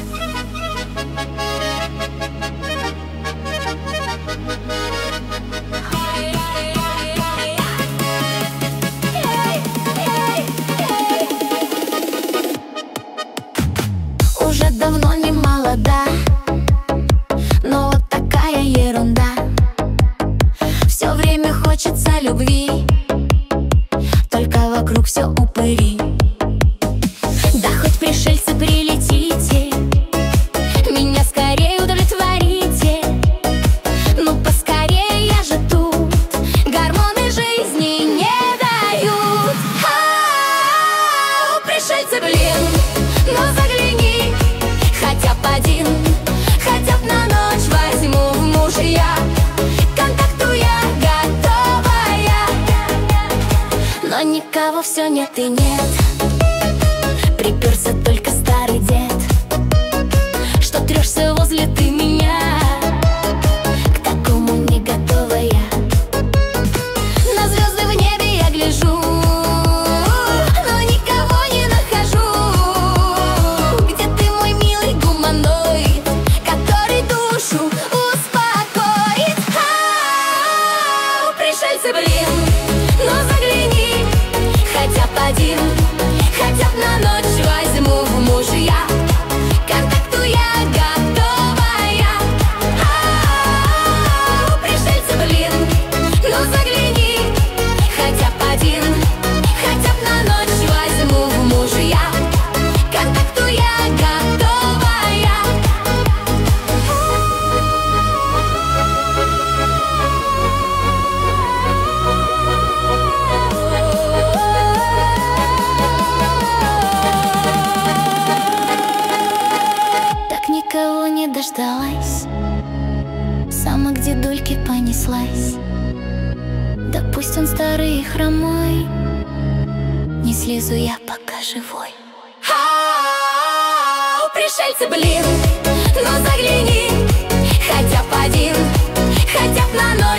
Уже давно не молода, но вот такая ерунда. Все время хочется любви, только вокруг все упыри. Да хоть пришельцы прилетите, меня скорее удовлетворите. Ну поскорее, я же тут, гормоны жизни не дают. Пришельцы, блин, но загляни, хотя б один, хотя б на ночь возьму в мужья. Контакту я готовая, но никого все нет и нет. Приперся только старый дед. Что трешься возле ты меня? К такому не готова я. На звезды в небе я гляжу, но никого не нахожу. Где ты, мой милый гуманоид, который душу успокоит? Пришельцы, блин, но загляни, хотя б один, хотя б на ночь возьму в мужья. Контакту я готовая. Пришельцы, блин, ну загляни, хотя б один, хотя б на ночь возьму в мужья. Контакту я готовая. Так никого не дождалась, сама к дедульке понеслась. Да пусть он старый и хромой, не слезу я пока живой. Пришельцы, блин, ну загляни, хотя б один, хотя б на ночь